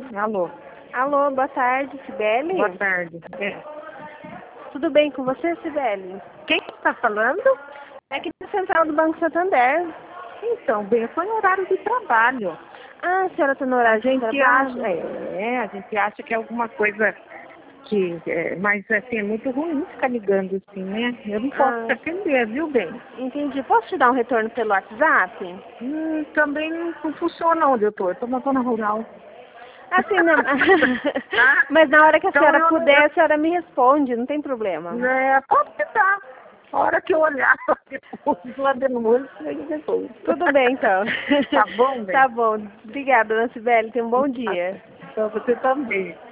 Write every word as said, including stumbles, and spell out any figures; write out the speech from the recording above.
Alô. Alô, boa tarde, Cibele? Boa tarde. É. Tudo bem com você, Cibele? Quem está falando? É aqui da Central do Banco Santander. Então, bem, foi no horário de trabalho. Ah, a senhora está no A horário de gente trabalho? acha, é, a gente acha que é alguma coisa que, é, mas assim, é muito ruim ficar ligando assim, né? Eu não posso te Ah, atender, viu, bem? entendi. Posso te dar um retorno pelo WhatsApp? Hum, também não funciona onde eu tô. Eu tô na zona rural. Assim, não. Ah, Mas na hora que a então senhora eu, puder, eu, a senhora me responde, não tem problema. né, pode me dar. A hora que eu olhar, depois, lá de novo, eu depois. Tudo bem, então. Tá bom, bem? Tá bom. Obrigada, dona Cibele. Tenha um bom dia. Então você também.